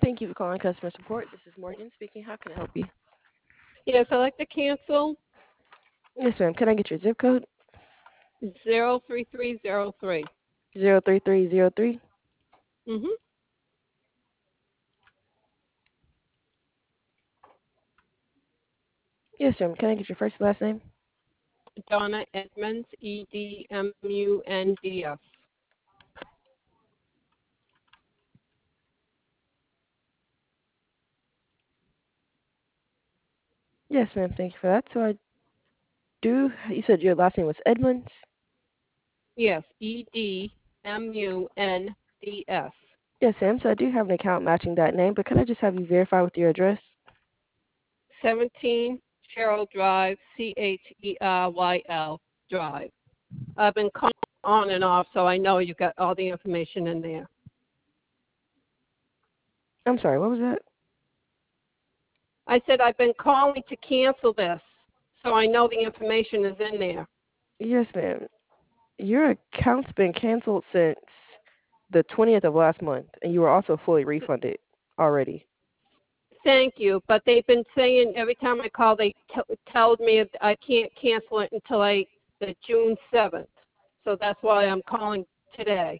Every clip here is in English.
Thank you for calling customer support. This is Morgan speaking. How can I help you? Yes, I'd like to cancel Yes, ma'am. Can I get your zip code? 03303. 03303. Mm-hmm. Yes, ma'am. Can I get your first and last name? Donna Edmonds, Edmunds. Yes, ma'am. Thank you for that. So I do. You said your last name was Edmonds. Yes, Edmunds. Yes, ma'am. So I do have an account matching that name, but could I just have you verify with your address? 17 Cheryl Drive, Cheryl Drive. I've been calling on and off, so I know you got all the information in there. I'm sorry. What was that? I said I've been calling to cancel this, so I know the information is in there. Yes, ma'am. Your account's been canceled since the 20th of last month, and you were also fully refunded already. Thank you, but they've been saying every time I call, they tell me I can't cancel it until the June 7th. So that's why I'm calling today.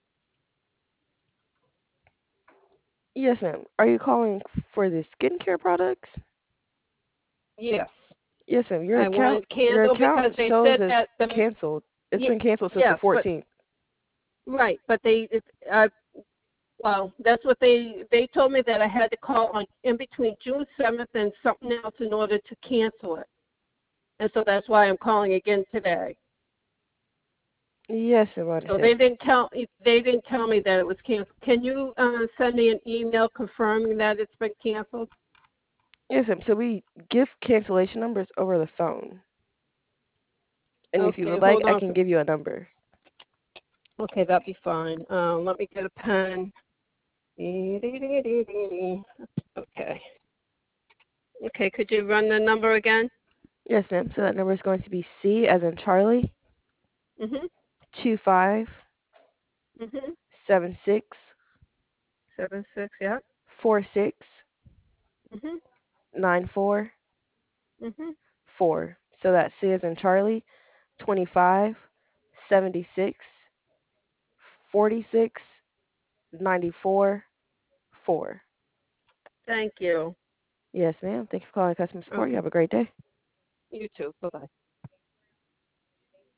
Yes, ma'am. Are you calling for the skincare products? Yes, Yes, ma'am. Your I account want to your cancel because account they shows said that as the canceled. It's y- been canceled since the yes, but 14th. right, but uh, well, that's what they told me that I had to call on in between June 7th and something else in order to cancel it, and so that's why I'm calling again today. Yes, ma'am. I So understand. they didn't tell me that it was canceled. Can you send me an email confirming that it's been canceled? Yes, ma'am. So we give cancellation numbers over the phone, and if you Okay, would like, hold I on. can give you a number. Okay, that'd be fine. Let me get a pen. Okay. Okay, could you run the number again? Yes, ma'am. So that number is going to be C as in Charlie Mhm. 25 Mhm. 76 76. Yeah. 46 Mhm. 94 Mhm. 4. So that's C as in Charlie 25 76 46 94 4. Thank you. Yes, ma'am. Thank you for calling customer support. You Okay. have a great day. You too. Bye bye.